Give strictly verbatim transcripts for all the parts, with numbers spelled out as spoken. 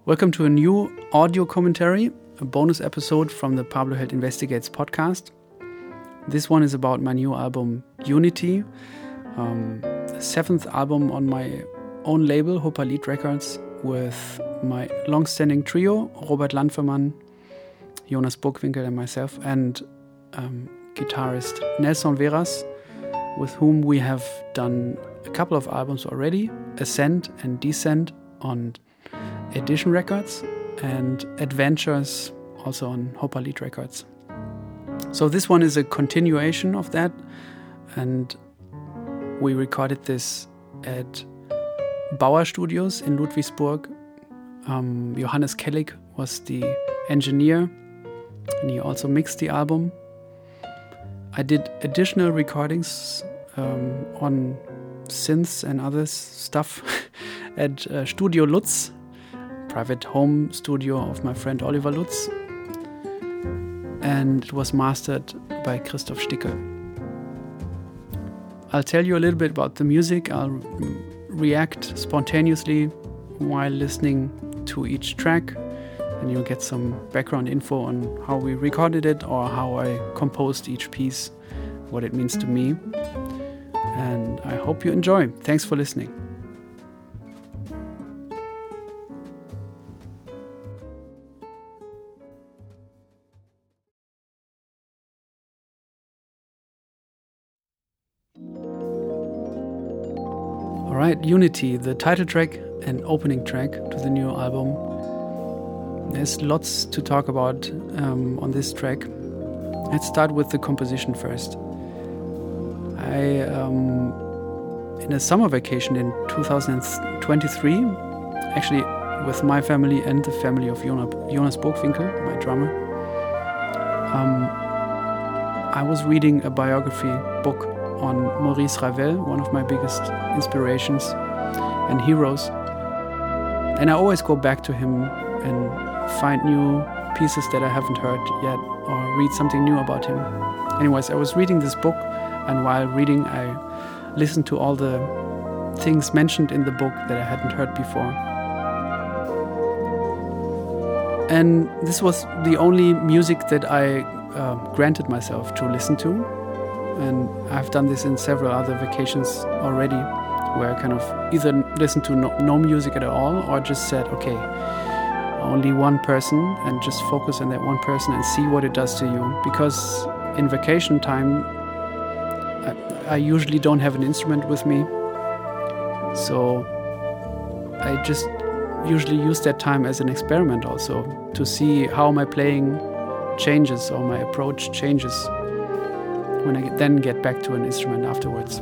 Welcome to a new audio commentary, a bonus episode from the Pablo Held Investigates podcast. This one is about my new album, Unity, um, the seventh album on my own label, Hopalit Records, with my long-standing trio, Robert Landfermann, Jonas Burgwinkel and myself, and um, guitarist Nelson Veras, with whom we have done a couple of albums already, Ascent and Descent on Edition Records, and Adventures also on Hopalit Records. So this one is a continuation of that, and we recorded this at Bauer Studios in Ludwigsburg. Um, Johannes Kellig was the engineer, and he also mixed the album. I did additional recordings um, on synths and other stuff at uh, Studio Lutz, private home studio of my friend Oliver Lutz, and it was mastered by Christoph Stickel. I'll tell you a little bit about the music. I'll react spontaneously while listening to each track, and you'll get some background info on how we recorded it or how I composed each piece, what it means to me. And I hope you enjoy. Thanks for listening. All right, Unity, the title track and opening track to the new album. There's lots to talk about um, on this track. Let's start with the composition first. I, um, in a summer vacation in two thousand twenty-three, actually with my family and the family of Jonas Burgwinkel, my drummer, um, I was reading a biography book on Maurice Ravel, one of my biggest inspirations and heroes. And I always go back to him and find new pieces that I haven't heard yet or read something new about him. Anyways, I was reading this book, and while reading I listened to all the things mentioned in the book that I hadn't heard before. And this was the only music that I uh, granted myself to listen to. And I've done this in several other vacations already, where I kind of either listened to no, no music at all or just said, okay, only one person, and just focus on that one person and see what it does to you. Because in vacation time, I, I usually don't have an instrument with me. So I just usually use that time as an experiment also to see how my playing changes or my approach changes when I then get back to an instrument afterwards.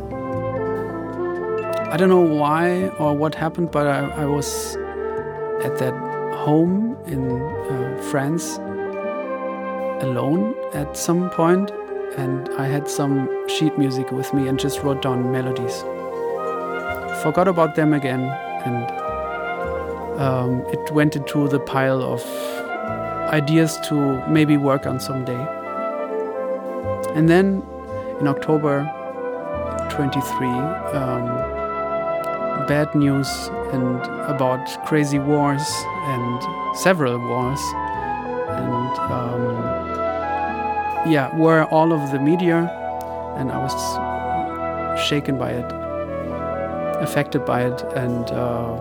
I don't know why or what happened, but I, I was at that home in uh, France alone at some point, and I had some sheet music with me and just wrote down melodies. Forgot about them again, and um, it went into the pile of ideas to maybe work on someday. And then in October twenty-three, um, bad news and about crazy wars and several wars, and um, yeah, were all of the media, and I was shaken by it, affected by it, and uh,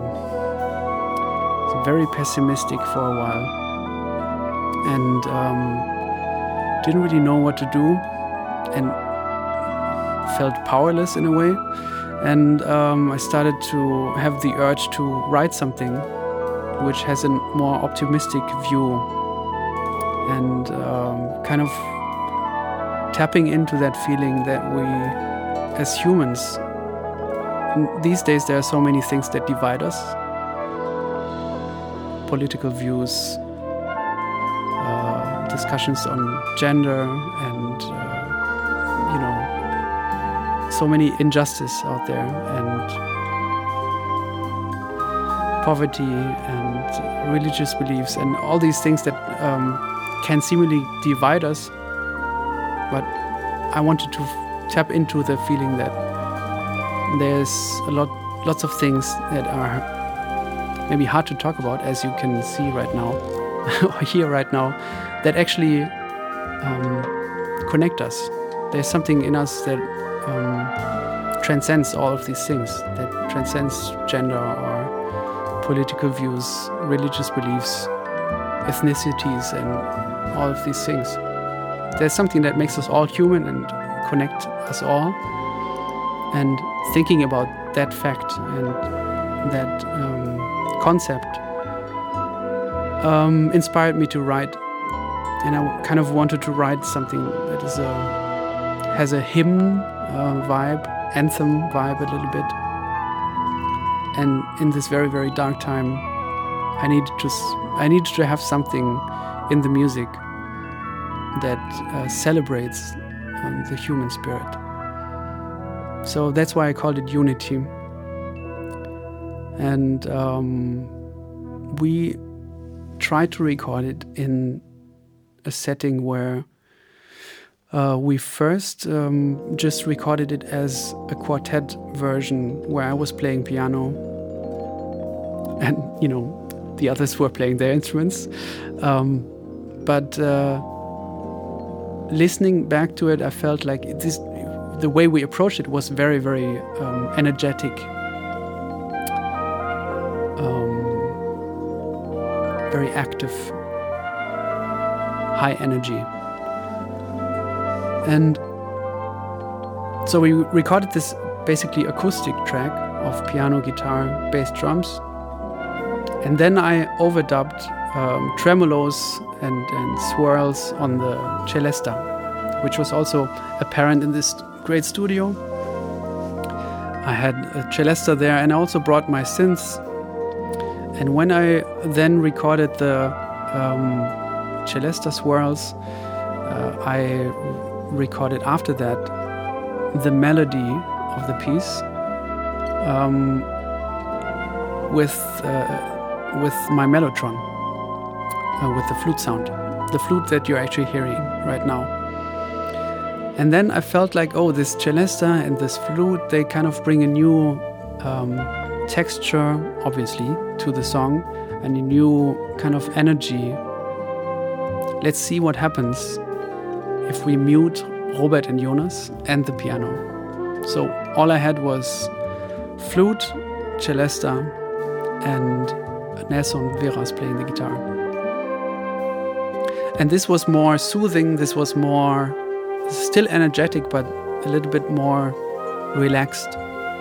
very pessimistic for a while, and um, didn't really know what to do, and felt powerless in a way. And um, I started to have the urge to write something which has a more optimistic view, and um, kind of tapping into that feeling that we, as humans, these days there are so many things that divide us. Political views, uh, discussions on gender, and uh, you know, so many injustice out there, and poverty and religious beliefs and all these things that um, can seemingly divide us. But I wanted to f- tap into the feeling that there's a lot, lots of things that are maybe hard to talk about, as you can see right now, or hear right now, that actually um, connect us. There's something in us that um, transcends all of these things, that transcends gender or political views, religious beliefs, ethnicities, and all of these things. There's something that makes us all human and connect us all. And thinking about that fact and that um, concept um, inspired me to write. And I kind of wanted to write something that is a has a hymn uh, vibe, anthem vibe a little bit. And in this very, very dark time, I needed to I needed to have something in the music that uh, celebrates um, the human spirit. So that's why I called it Unity. And um, we tried to record it in a setting where uh, we first um, just recorded it as a quartet version where I was playing piano and, you know, the others were playing their instruments. Um, but uh, listening back to it, I felt like this, the way we approached it was very, very um, energetic. Um, very active, high energy. And so we recorded this basically acoustic track of piano, guitar, bass, drums. And then I overdubbed um, tremolos and, and swirls on the celesta, which was also apparent in this great studio. I had a celesta there, and I also brought my synths. And when I then recorded the um, celesta swirls, uh, I recorded after that the melody of the piece um, with uh, with my mellotron, uh, with the flute sound, the flute that you're actually hearing right now. And then I felt like, oh, this celesta and this flute, they kind of bring a new um, texture, obviously, to the song, and a new kind of energy. Let's see what happens if we mute Robert and Jonas and the piano. So all I had was flute, celesta, and Nelson Veras playing the guitar. And this was more soothing, this was more still energetic, but a little bit more relaxed.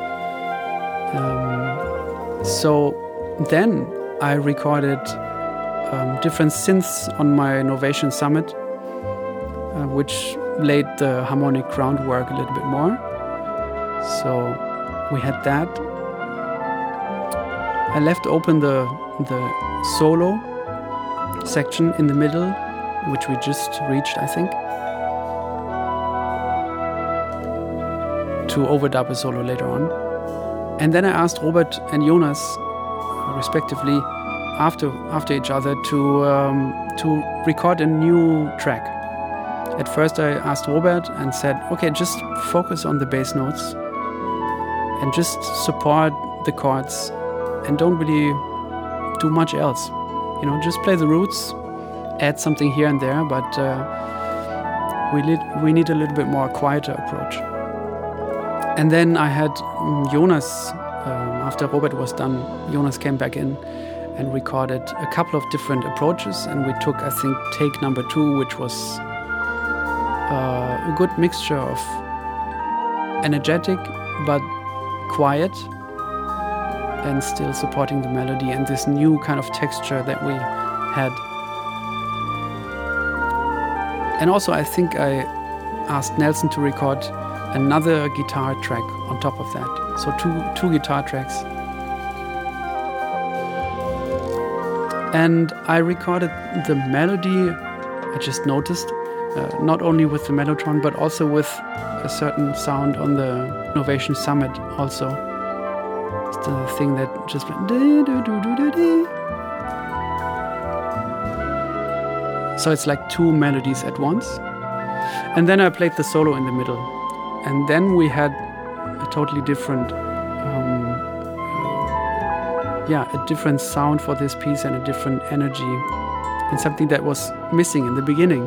Um, so then I recorded um, different synths on my Novation Summit, uh, which laid the harmonic groundwork a little bit more. So we had that. I left open the the solo section in the middle, which we just reached, I think, to overdub a solo later on. And then I asked Robert and Jonas, respectively, after after each other, to um, to record a new track. At first I asked Robert and said, okay, just focus on the bass notes and just support the chords and don't really do much else. You know, just play the roots, add something here and there, but uh, we, li- we need a little bit more quieter approach. And then I had um, Jonas, um, after Robert was done, Jonas came back in and recorded a couple of different approaches, and we took, I think, take number two, which was uh, a good mixture of energetic but quiet, and still supporting the melody and this new kind of texture that we had. And also I think I asked Nelson to record another guitar track on top of that. So two two guitar tracks. And I recorded the melody, I just noticed, uh, not only with the mellotron, but also with a certain sound on the Novation Summit also. The thing that just went do, do, do, do, do, do. So it's like two melodies at once. And then I played the solo in the middle. And then we had a totally different um, yeah, a different sound for this piece and a different energy, and something that was missing in the beginning.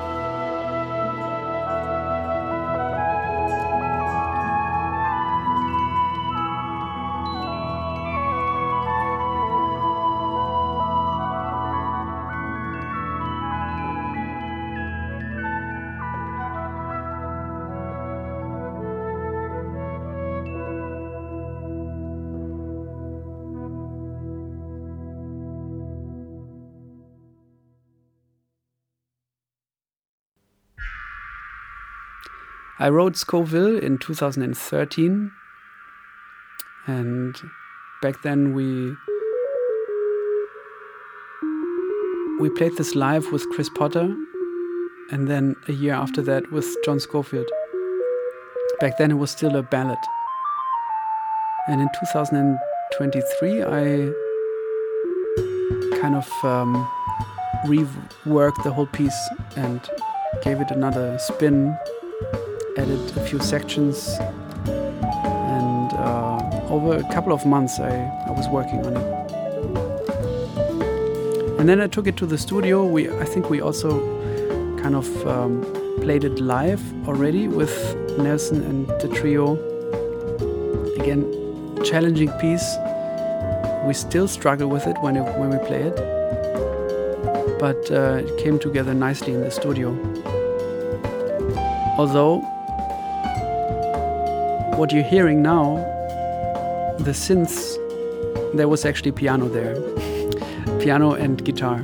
I wrote Scoville in two thousand thirteen, and back then we we played this live with Chris Potter, and then a year after that with John Scofield. Back then it was still a ballad. And in two thousand twenty-three I kind of um, reworked the whole piece and gave it another spin, added a few sections, and uh, over a couple of months I, I was working on it. And then I took it to the studio. We I think we also kind of um, played it live already with Nelson and the trio. Again, challenging piece. We still struggle with it when, it, when we play it, but uh, it came together nicely in the studio. Although what you're hearing now, the synths, there was actually piano there. Piano and guitar.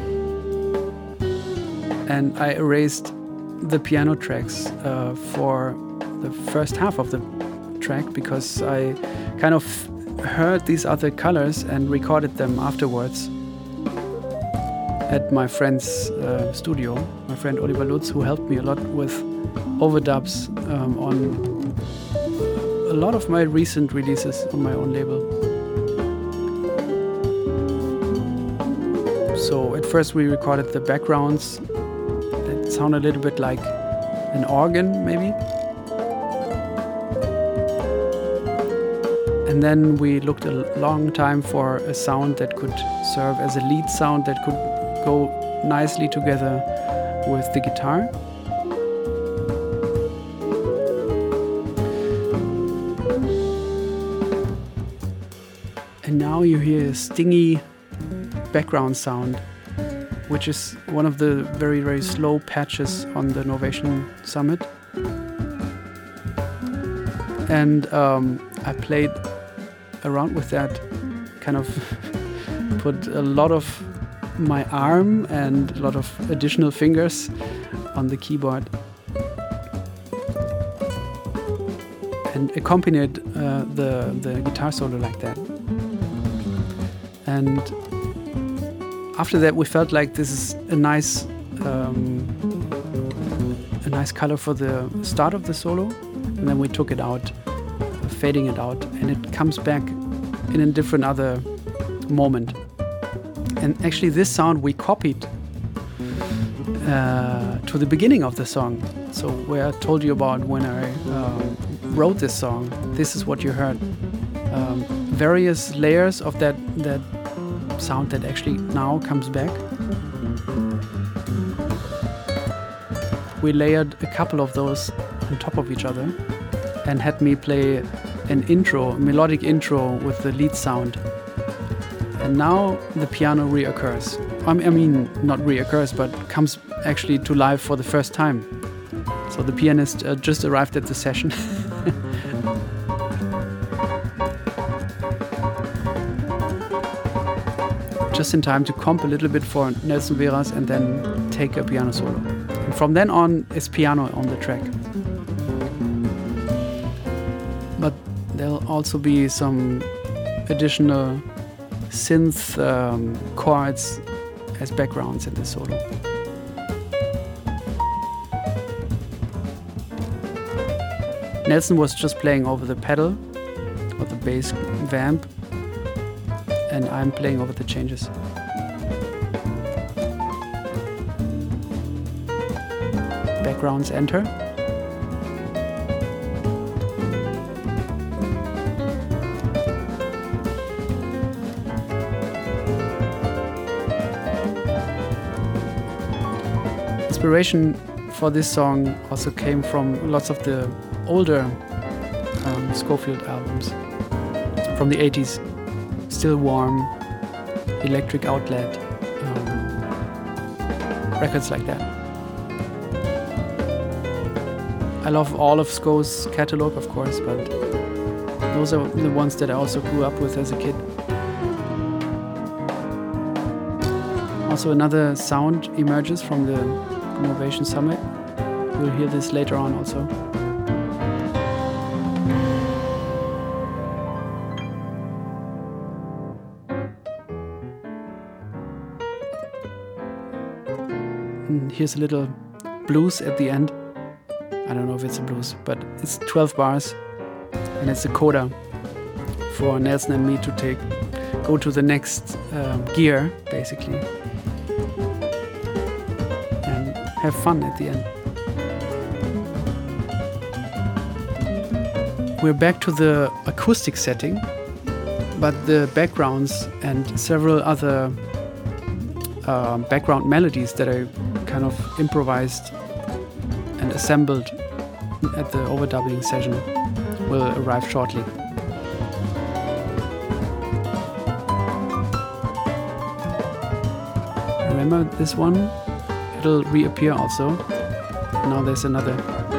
And I erased the piano tracks uh, for the first half of the track because I kind of heard these other colors and recorded them afterwards at my friend's uh, studio. My friend Oliver Lutz, who helped me a lot with overdubs um, on a lot of my recent releases on my own label. So at first we recorded the backgrounds that sound a little bit like an organ maybe. And then we looked a long time for a sound that could serve as a lead sound that could go nicely together with the guitar. And now you hear a stingy background sound, which is one of the very, very slow patches on the Novation Summit. And um, I played around with that, kind of put a lot of my arm and a lot of additional fingers on the keyboard and accompanied uh, the, the guitar solo like that. And after that we felt like this is a nice um, a nice color for the start of the solo, and then we took it out, fading it out, and it comes back in a different other moment. And actually this sound we copied uh, to the beginning of the song. So where I told you about when I uh, wrote this song, this is what you heard. Um, various layers of that, that sound that actually now comes back. We layered a couple of those on top of each other and had me play an intro, a melodic intro with the lead sound. And now the piano reoccurs. I mean, not reoccurs, but comes actually to life for the first time. So the pianist uh, just arrived at the session. Just in time to comp a little bit for Nelson Veras and then take a piano solo. And from then on, it's piano on the track. But there'll also be some additional synth um, chords as backgrounds in the solo. Nelson was just playing over the pedal or the bass vamp, and I'm playing over the changes. Backgrounds enter. inspiration for this song also came from lots of the older um, Scofield albums from the eighties. Still Warm, Electric Outlet, um, records like that. I love all of Sco's catalog, of course, but those are the ones that I also grew up with as a kid. Also, another sound emerges from the Innovation Summit. You'll hear this later on also. And here's a little blues at the end. I don't know if it's a blues, but it's twelve bars, and it's a coda for Nelson and me to take, go to the next um, gear, basically, and have fun at the end. We're back to the acoustic setting, but the backgrounds and several other uh, background melodies that I kind of improvised and assembled at the overdubbing session will arrive shortly. Remember this one? It'll reappear also. Now there's another.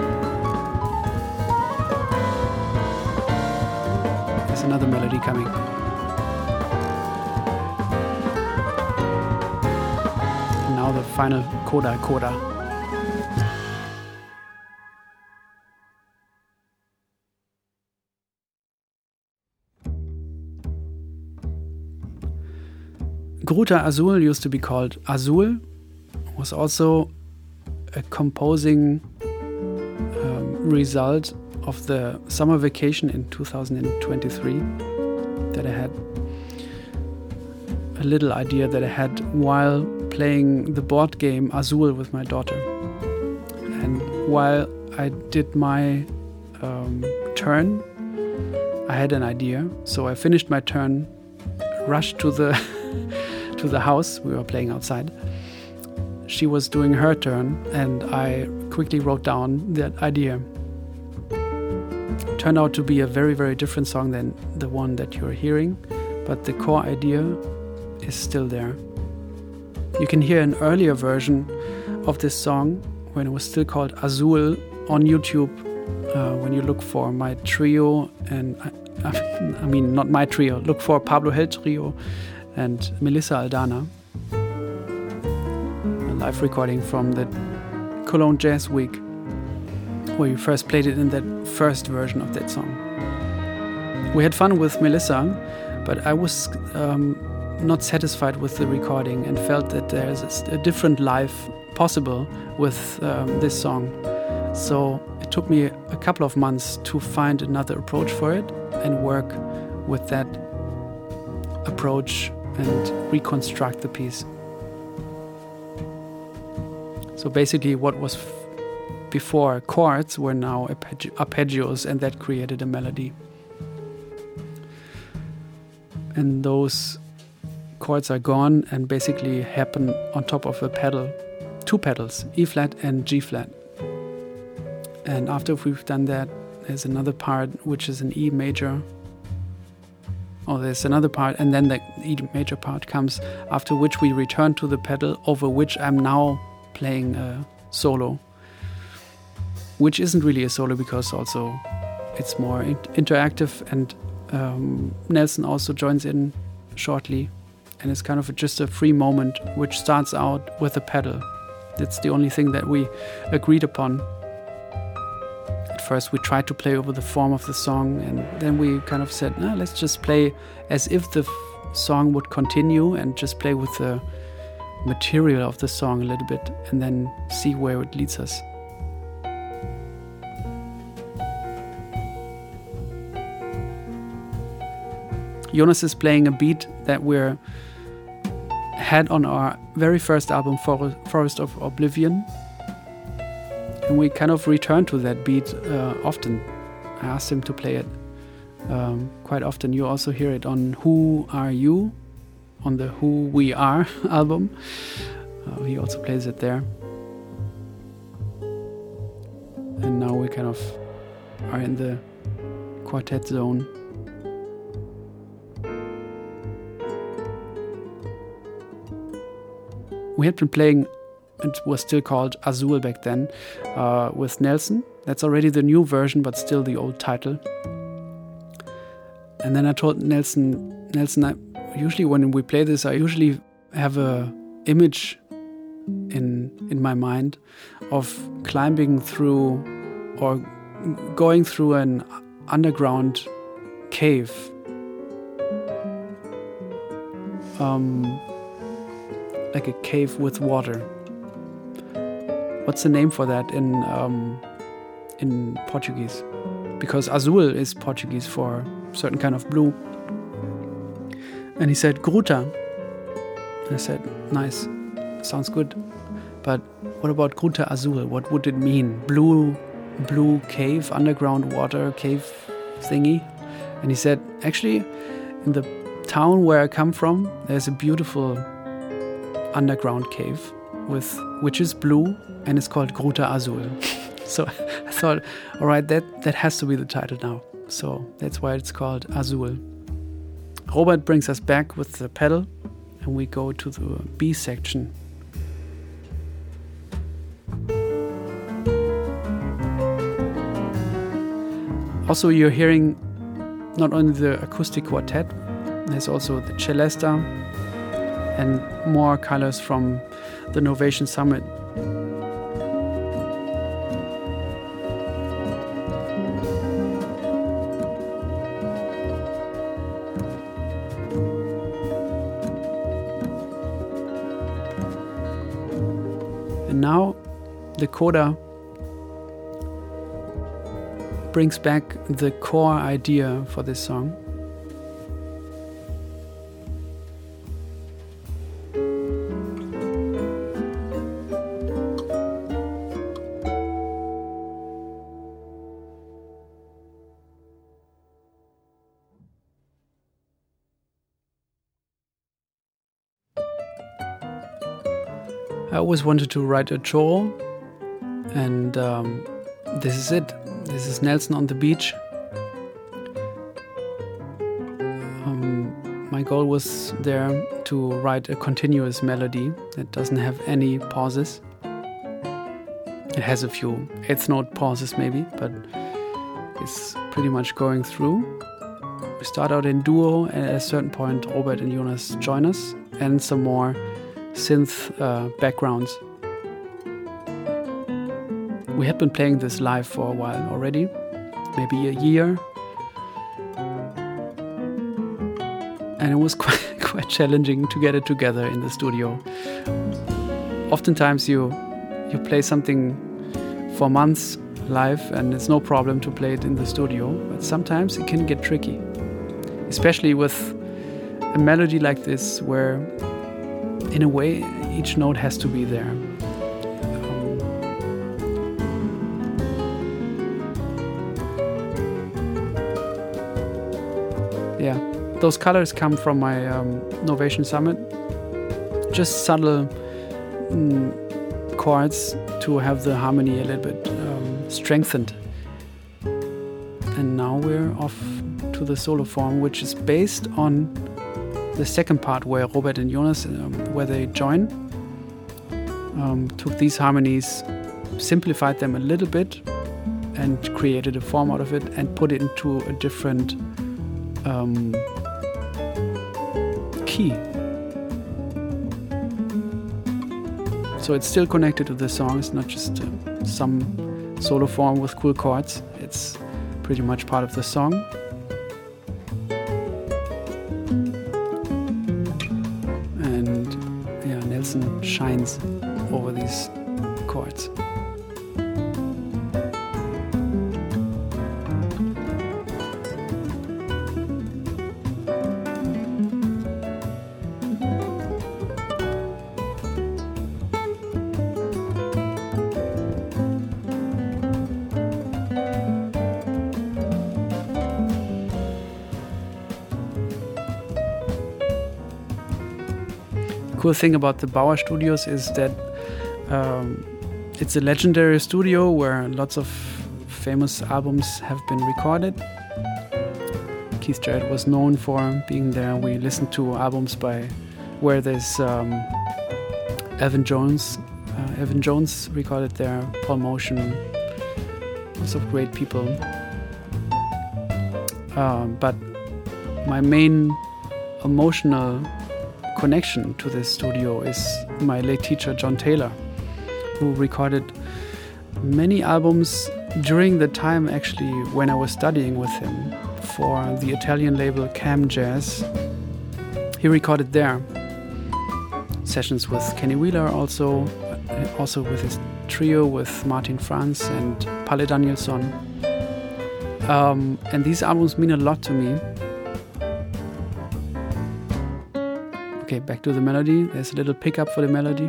There's another melody coming. And now the final coda coda. Gruta Azul used to be called Azul, was also a composing um, result of the summer vacation in two thousand twenty-three that I had. A little idea that I had while playing the board game Azul with my daughter. And while I did my um, turn, I had an idea. So I finished my turn, rushed to the to the house. We were playing outside. She was doing her turn, and I quickly wrote down that idea. It turned out to be a very, very different song than the one that you're hearing, but the core idea is still there. You can hear an earlier version of this song when it was still called Azul on YouTube uh, when you look for my trio, and I, I mean not my trio, look for Pablo Hell Trio and Melissa Aldana. A live recording from the Cologne Jazz Week, where you first played it in that first version of that song. We had fun with Melissa, but I was um, not satisfied with the recording and felt that there's a different life possible with um, this song. So it took me a couple of months to find another approach for it and work with that approach and reconstruct the piece. So basically what was f- before chords were now arpeggi- arpeggios, and that created a melody. And those chords are gone and basically happen on top of a pedal, two pedals, E flat and G flat. And after we've done that, there's another part which is an E major. Oh, there's another part, and then the E major part comes, after which we return to the pedal over which I'm now playing a solo, which isn't really a solo because also it's more in- interactive, and um, Nelson also joins in shortly, and it's kind of a, just a free moment which starts out with a pedal. That's the only thing that we agreed upon. At first we tried to play over the form of the song, and then we kind of said, nah, let's just play as if the f- song would continue and just play with the material of the song a little bit and then see where it leads us. Jonas is playing a beat that we're had on our very first album, For- Forest of Oblivion. And we kind of return to that beat uh, often. I asked him to play it um, quite often. You also hear it on Who Are You, on the Who We Are album. Uh, he also plays it there. and now we kind of are in the quartet zone. We had been playing, it was still called Azul back then, uh, with Nelson. That's already the new version, but still the old title. And then I told Nelson, Nelson, I, usually when we play this, I usually have a image in in my mind of climbing through or going through an underground cave. Um, like a cave with water. What's the name for that in um, in Portuguese? Because azul is Portuguese for certain kind of blue. And he said, Gruta. And I said, nice, sounds good. But what about Gruta Azul? What would it mean? Blue, blue cave, underground water cave thingy? And he said, actually, in the town where I come from, there's a beautiful underground cave with which is blue, and it's called Gruta Azul. So I thought, all right, that, that has to be the title now. So that's why it's called Azul. Robert brings us back with the pedal, and we go to the B section. Also, you're hearing not only the acoustic quartet, there's also the celesta and more colors from the Novation Summit. And now the coda brings back the core idea for this song. I always wanted to write a choro, and um, this is it. This is Nelson on the beach. Um, my goal was there to write a continuous melody that doesn't have any pauses. It has a few eighth note pauses maybe, but it's pretty much going through. We start out in duo, and at a certain point Robert and Jonas join us, and some more synth uh, backgrounds. We had been playing this live for a while already, maybe a year, and it was quite, quite challenging to get it together in the studio. Oftentimes you you play something for months live and it's no problem to play it in the studio, but sometimes it can get tricky, especially with a melody like this where in a way each note has to be there. Yeah, those colors come from my um, Novation Summit. Just subtle mm, chords to have the harmony a little bit um, strengthened. And now we're off to the solo form, which is based on the second part where Robert and Jonas, um, where they join, um, took these harmonies, simplified them a little bit, and created a form out of it and put it into a different Um, key. So it's still connected to the song. It's not just uh, some solo form with cool chords. It's pretty much part of the song. And yeah, Nelson shines over these chords. Cool thing about the Bauer Studios is that um, it's a legendary studio where lots of famous albums have been recorded. Keith Jarrett was known for being there. We listened to albums by where there's um, Elvin Jones. Uh, Elvin Jones recorded there, Paul Motion, lots of great people. Uh, but my main emotional connection to this studio is my late teacher John Taylor, who recorded many albums during the time actually when I was studying with him for the Italian label Cam Jazz. He recorded there sessions with Kenny Wheeler, also also with his trio with Martin Franz and Palle Danielsson. Um, and these albums mean a lot to me. Okay, back to the melody. There's a little pickup for the melody.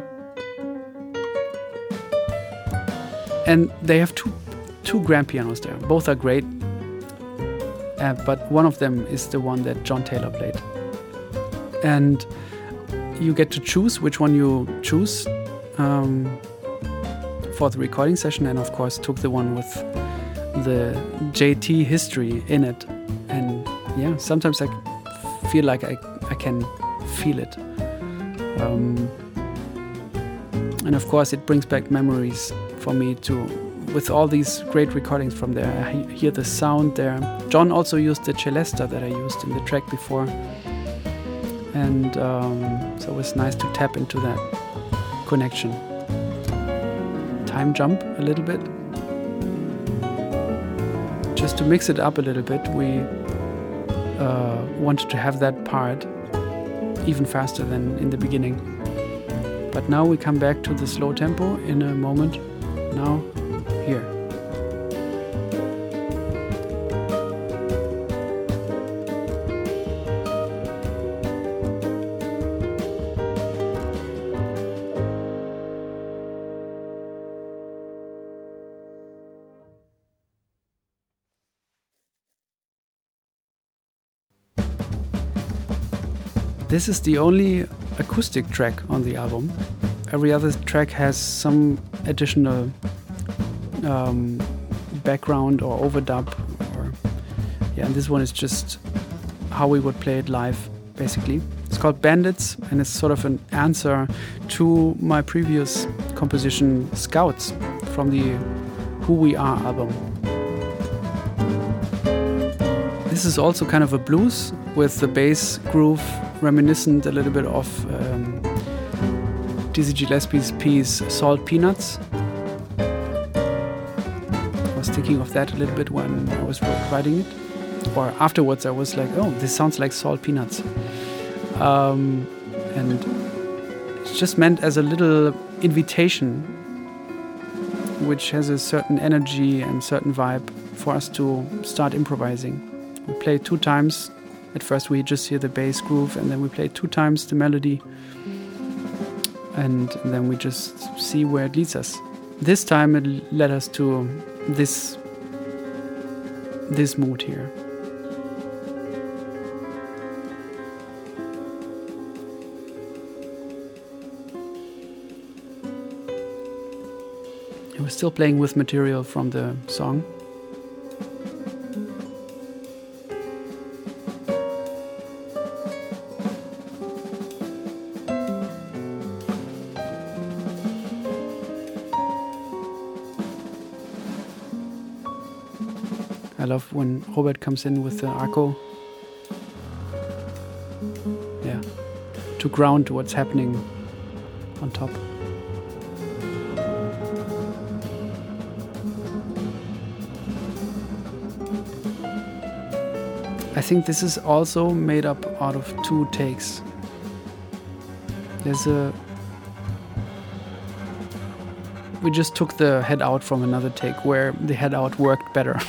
And they have two two grand pianos there. Both are great. Uh, but one of them is the one that John Taylor played. And you get to choose which one you choose um, for the recording session, and of course took the one with the J T history in it. And yeah, sometimes I feel like I, I can feel it. Um, and of course it brings back memories for me too. With all these great recordings from there, I hear the sound there. John also used the Celesta that I used in the track before. And um, so it was nice to tap into that connection. Time jump a little bit. Just to mix it up a little bit, we uh, wanted to have that part even faster than in the beginning. But now we come back to the slow tempo in a moment. Now, here. This is the only acoustic track on the album. Every other track has some additional um, background or overdub, or yeah, and this one is just how we would play it live, basically. It's called Bandits, and it's sort of an answer to my previous composition, Scouts, from the Who We Are album. This is also kind of a blues with the bass groove reminiscent a little bit of um, Dizzy Gillespie's piece Salt Peanuts. I was thinking of that a little bit when I was writing it. Or afterwards I was like, oh, this sounds like Salt Peanuts. Um, and it's just meant as a little invitation which has a certain energy and certain vibe for us to start improvising. We play two times. At first we just hear the bass groove, and then we play two times the melody, and, and then we just see where it leads us. This time it led us to this this mood here. And we're still playing with material from the song. I love when Robert comes in with the arco. Yeah, to ground what's happening on top. I think this is also made up out of two takes. There's a... We just took the head out from another take where the head out worked better.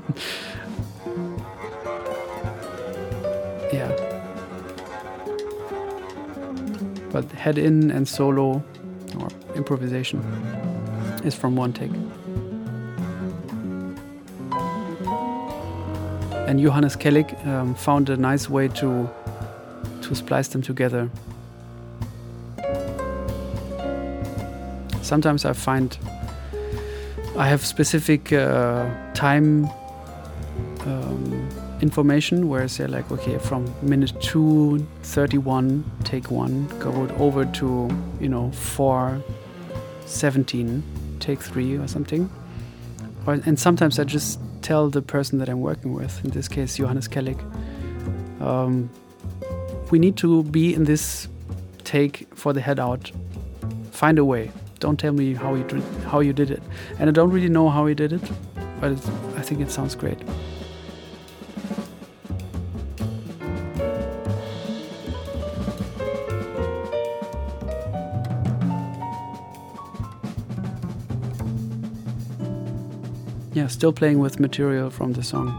Yeah. But head in and solo or improvisation is from one take. And Johannes Kellig um, found a nice way to to splice them together. Sometimes I find I have specific uh, time um, information where I say like, okay, from minute two thirty-one, take one, go over to, you know, four seventeen, take three or something. Or, and sometimes I just tell the person that I'm working with, in this case Johannes Kellig, um, we need to be in this take for the head out. Find a way. Don't tell me how you did, how you did it. And I don't really know how he did it, but it's, I think it sounds great. Yeah, still playing with material from the song.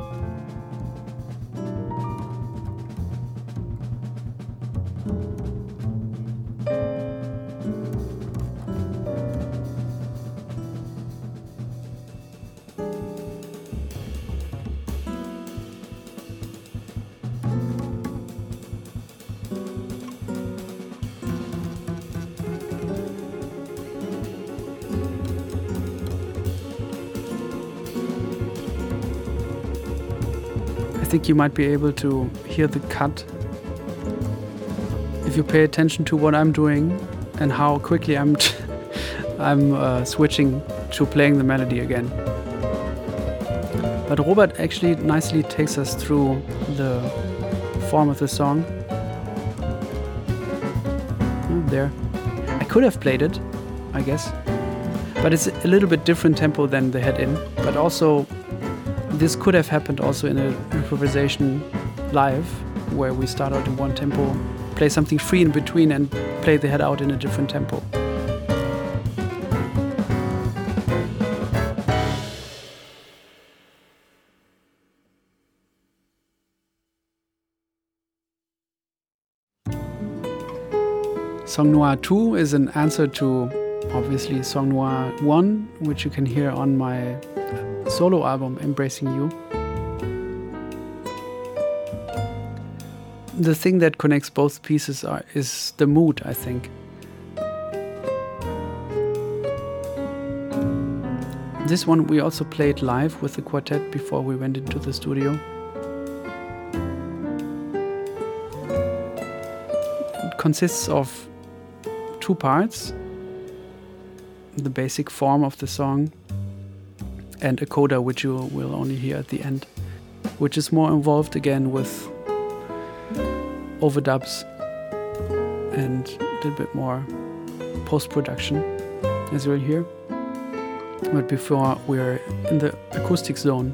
I think you might be able to hear the cut if you pay attention to what I'm doing and how quickly I'm t I'm uh, switching to playing the melody again. But Robert actually nicely takes us through the form of the song. Oh, there. I could have played it, I guess, but it's a little bit different tempo than the head in, but also this could have happened also in an improvisation live, where we start out in one tempo, play something free in between, and play the head out in a different tempo. Song Noir two is an answer to, obviously, Song Noir one, which you can hear on my solo album, Embracing You. The thing that connects both pieces are, is the mood, I think. This one we also played live with the quartet before we went into the studio. It consists of two parts: the basic form of the song and a coda, which you will only hear at the end, which is more involved again with overdubs and a little bit more post-production, as you'll hear. But before, we're in the acoustic zone.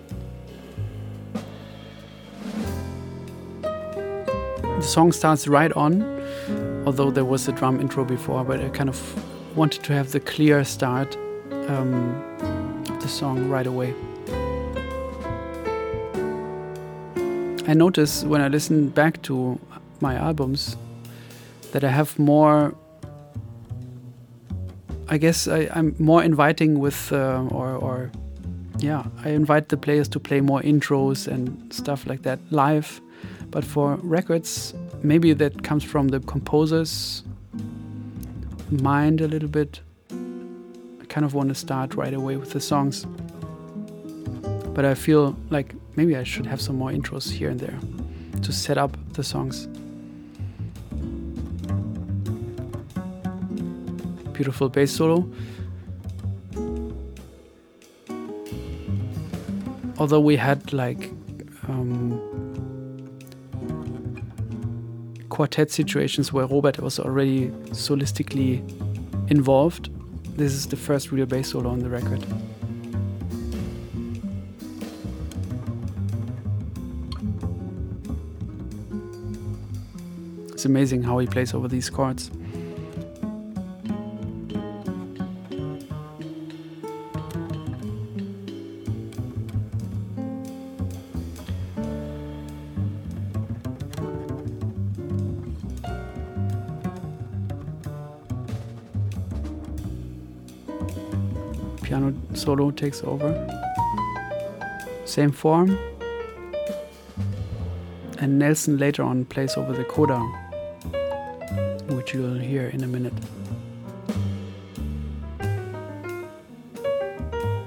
The song starts right on, although there was a drum intro before, but I kind of wanted to have the clear start um, of the song right away. I notice when I listen back to my albums that I have more, I guess I, I'm more inviting with, uh, or, or yeah, I invite the players to play more intros and stuff like that live. But for records, maybe that comes from the composer's mind a little bit. I kind of want to start right away with the songs. But I feel like maybe I should have some more intros here and there to set up the songs. Beautiful bass solo. Although we had like um, quartet situations where Robert was already solistically involved, this is the first real bass solo on the record. It's amazing how he plays over these chords. Piano solo takes over. Same form. And Nelson later on plays over the coda, which you'll hear in a minute.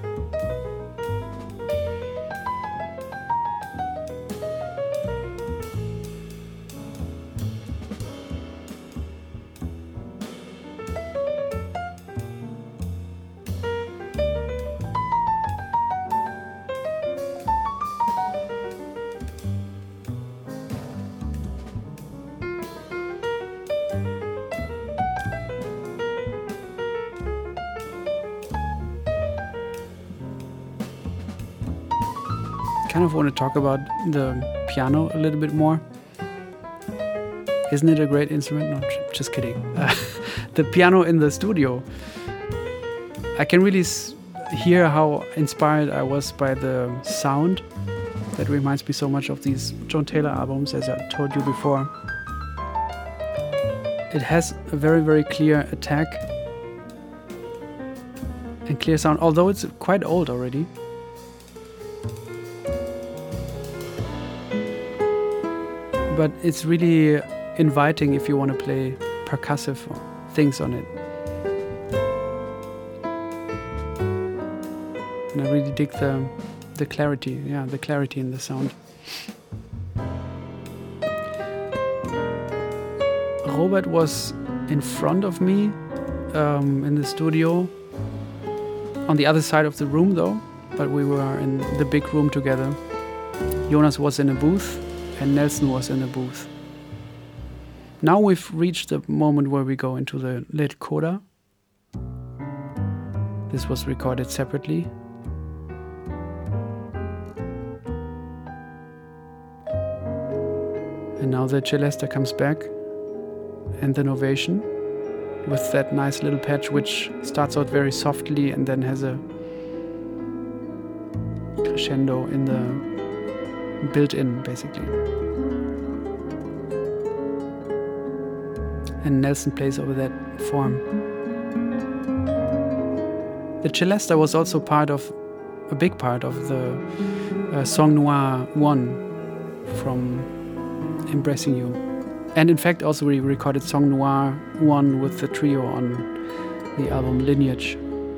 kind of want to talk about the piano a little bit more. Isn't it a great instrument? No, just kidding. Uh, the piano in the studio. I can really s- hear how inspired I was by the sound that reminds me so much of these John Taylor albums, as I told you before. It has a very, very clear attack and clear sound, although it's quite old already. But it's really inviting if you want to play percussive things on it. And I really dig the the clarity, yeah, the clarity in the sound. Robert was in front of me um, in the studio, on the other side of the room though, but we were in the big room together. Jonas was in a booth and Nelson was in a booth. Now we've reached the moment where we go into the little coda. This was recorded separately. And now the celesta comes back and the novation with that nice little patch which starts out very softly and then has a crescendo in the built-in, basically. And Nelson plays over that form. The celesta was also part of, a big part of the uh, Song Noir one from Embracing You. And in fact also we recorded Song Noir one with the trio on the album Lineage.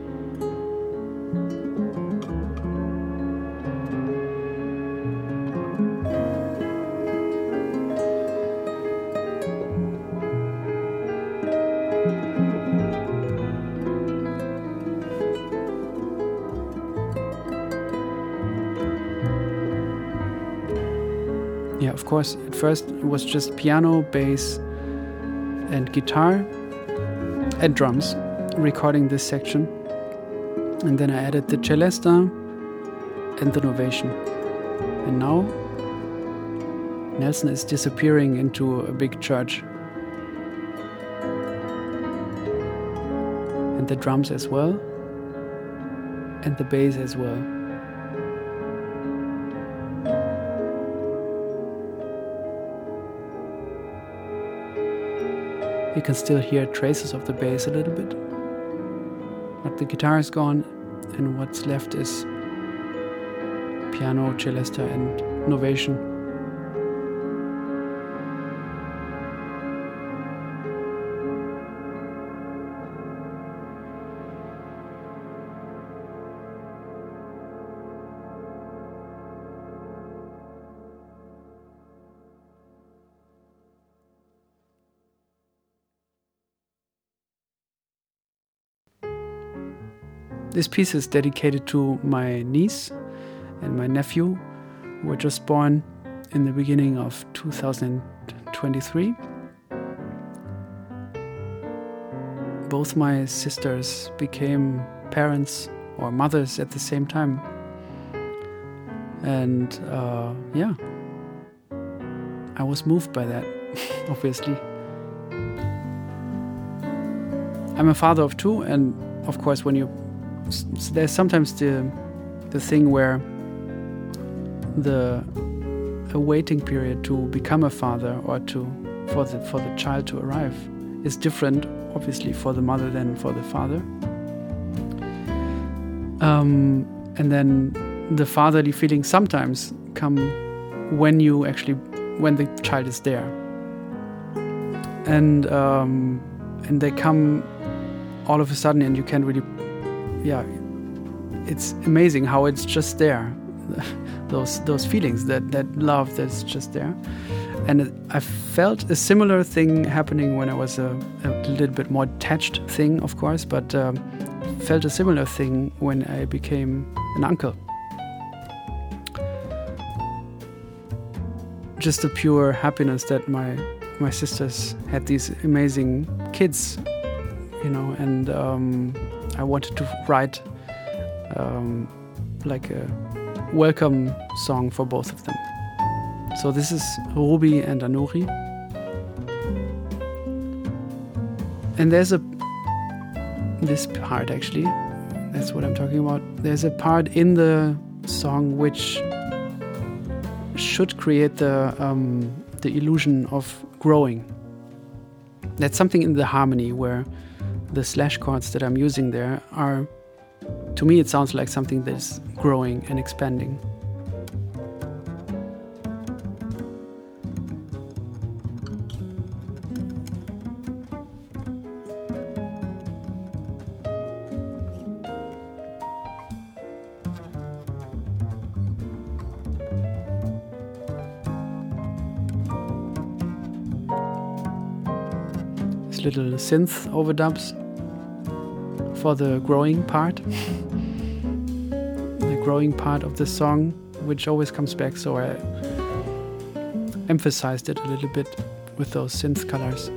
Yeah, of course, at first it was just piano, bass, and guitar, and drums, recording this section. And then I added the celesta and the novation. And now Nelson is disappearing into a big church. And the drums as well, and the bass as well. You can still hear traces of the bass a little bit, but the guitar is gone, and what's left is piano, celesta, and novation. This piece is dedicated to my niece and my nephew, who were just born in the beginning of two thousand twenty-three. Both my sisters became parents or mothers at the same time. And uh, yeah, I was moved by that, obviously. I'm a father of two, and of course when you there's sometimes the the thing where the a waiting period to become a father or to for the for the child to arrive is different, obviously, for the mother than for the father. Um, and then the fatherly feelings sometimes come when you actually when the child is there, and um, and they come all of a sudden, and you can't really. Yeah, it's amazing how it's just there, those those feelings, that, that love that's just there. And it, I felt a similar thing happening when I was a, a little bit more detached thing, of course, but um, felt a similar thing when I became an uncle. Just a pure happiness that my my sisters had these amazing kids, you know, and um, I wanted to write um, like a welcome song for both of them. So this is Ruby and Anuri. And there's a, this part actually, that's what I'm talking about. There's a part in the song which should create the, um, the illusion of growing. That's something in the harmony where the slash chords that I'm using there are, to me it sounds like something that's growing and expanding. Little synth overdubs for the growing part, the growing part of the song, which always comes back, so I emphasized it a little bit with those synth colors.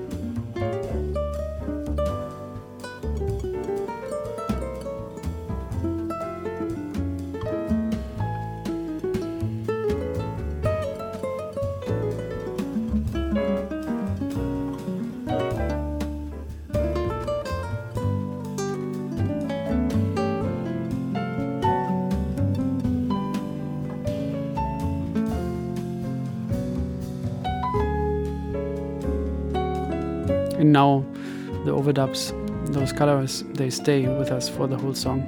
And now the overdubs, those colors, they stay with us for the whole song.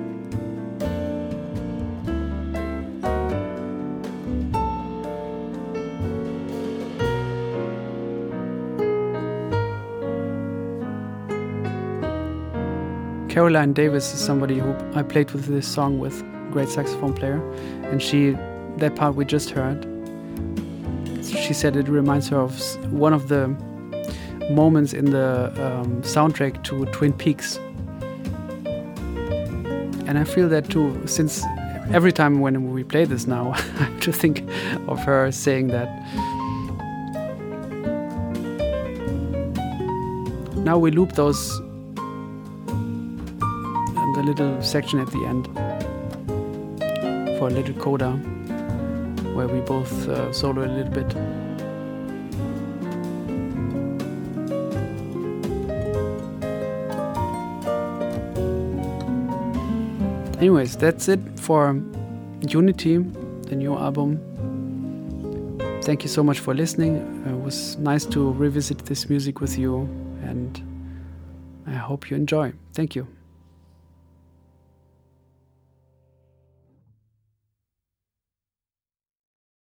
Caroline Davis is somebody who I played with this song with, great saxophone player, and she, that part we just heard, she said it reminds her of one of the moments in the um, soundtrack to Twin Peaks. And I feel that too, since every time when we play this now, I have to think of her saying that. Now we loop those, the little section at the end for a little coda where we both uh, solo a little bit. Anyways, that's it for Unity, the new album. Thank you so much for listening. It was nice to revisit this music with you, and I hope you enjoy. Thank you.